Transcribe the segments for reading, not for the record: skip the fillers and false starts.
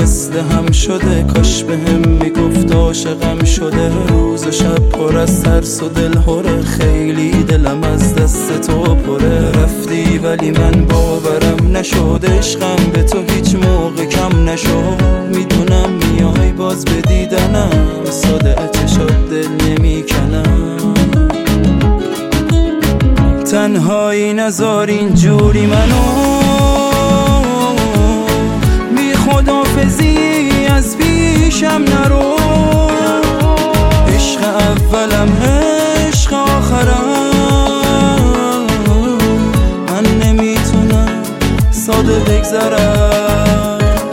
وصل هم شده، کاش به هم میگفت عاشقم شده. روز و شب پر از ترس و دل هره، خیلی دلم از دست تو پره. رفتی ولی من باورم نشد، عشقم به تو هیچ موقع کم نشد. میدونم میای باز به دیدنم، ساده چشات دل نمیکنم. تنهایی نذار اینجوری منو، بی خداحافظی از پیشم نرو. عشق اولم عشق آخرم، من نمیتونم ساده بگذرم.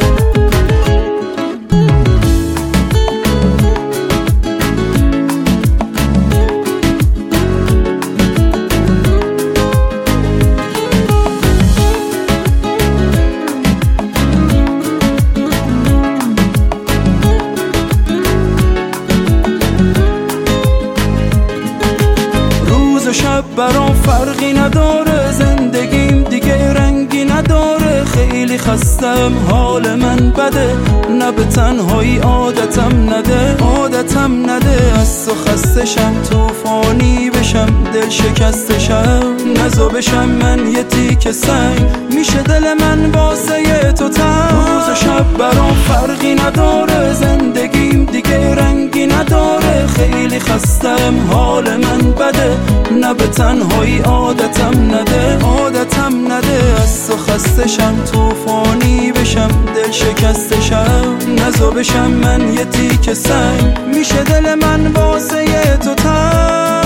شب برام فرقی نداره، زندگیم دیگه رنگی نداره. خیلی خستم حال من بده، نه به تنهایی عادتم نده. از تو خستشم توفانی بشم، دل شکستشم نزا بشم من یه تیکه سنگ. میشه دل من واسه تو تنگ. روز و شب برام فرقی نداره، زندگیم دیگه رنگی نداره. خیلی خستم حال من بده، نه به تنهایی عادتم نده. از تو خستشم توفانی بشم، دل شکستشم نزا بشم من یه تیکه سنگ. میشه دل من واسه تو تنگ.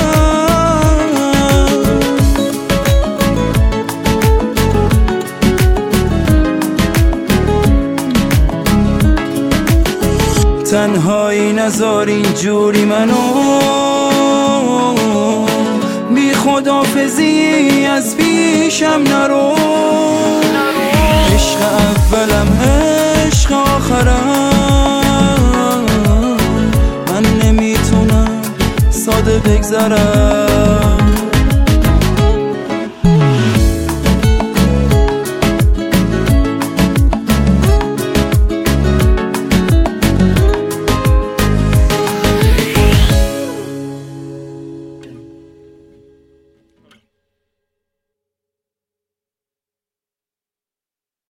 تنهایی نذار اینجوری منو، بی خداحافظی از پیشم نرو. عشق اولم عشق آخرم، من نمیتونم ساده بگذرم.